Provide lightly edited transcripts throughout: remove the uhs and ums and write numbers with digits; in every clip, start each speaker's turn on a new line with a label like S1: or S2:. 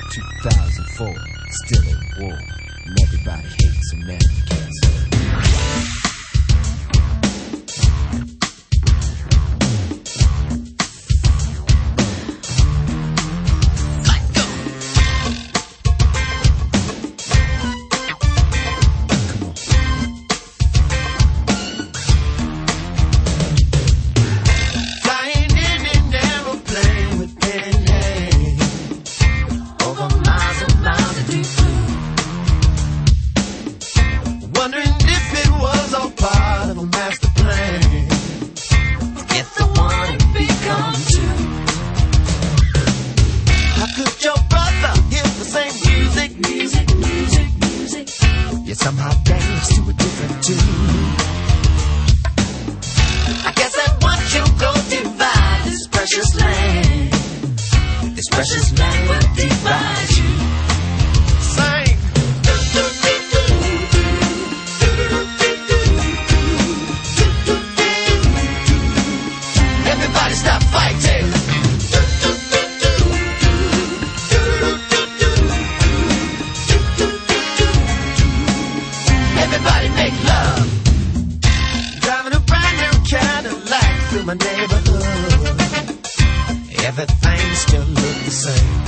S1: 2004, still at war, and everybody hates Americans. Somehow dance to a different tune. I guess that what you go divide this precious land. This precious land will divide you. Sing. Everybody stop fighting. Everybody make love. Driving a brand new Cadillac through my neighborhood. Everything still look the same.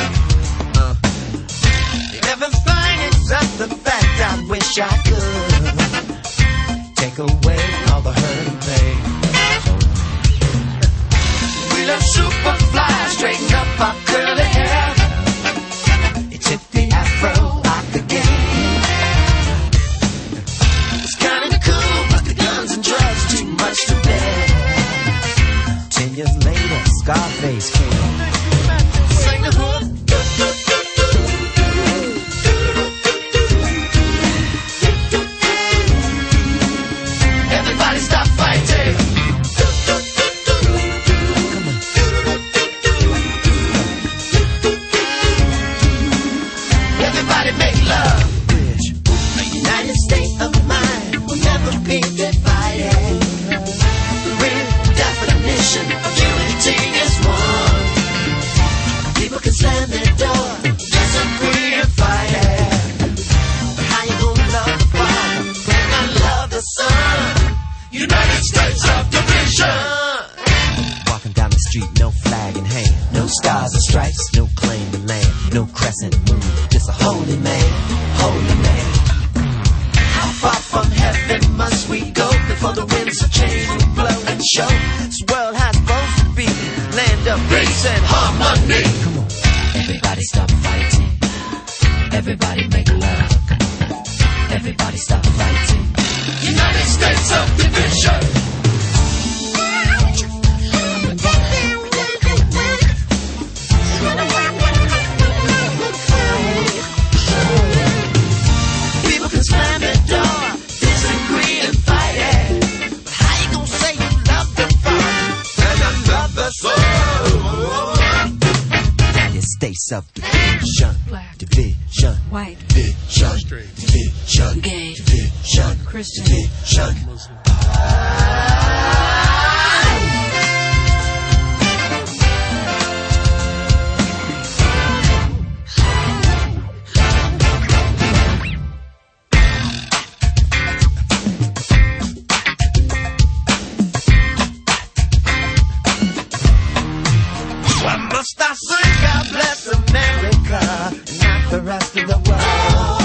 S1: Everything except the fact I wish I could take away all the hurt and pain. We let Superfly straighten up our curly hair. It took the afro I could get. Too much to bear. 10 years later, Scarface came. Sing the hook. Everybody stop fighting. Come on. Everybody make love. A United States of mind will never be divided. Of unity is one. People can slam their door, disagree and fight it. But how you gonna love the Father when I love the Son? United States of division. Walking down the street, no flag in hand, no stars or stripes, no claim to land, no crescent moon, just a holy man, holy man. How far from heaven must we go before the winds of change will blow and show? This world has supposed to be land of peace and harmony. Come on, everybody stop fighting. Everybody make love. Everybody stop fighting. United States of division. People can slam their door, disagree and fight it. But how you gonna say you love the Father and I love the Son? United States of division.
S2: Black,
S1: division,
S2: white,
S1: division,
S3: straight,
S1: division,
S2: gay,
S1: division,
S2: Christian,
S1: division.
S3: Muslim.
S1: Must I say God bless America and not the rest of the world?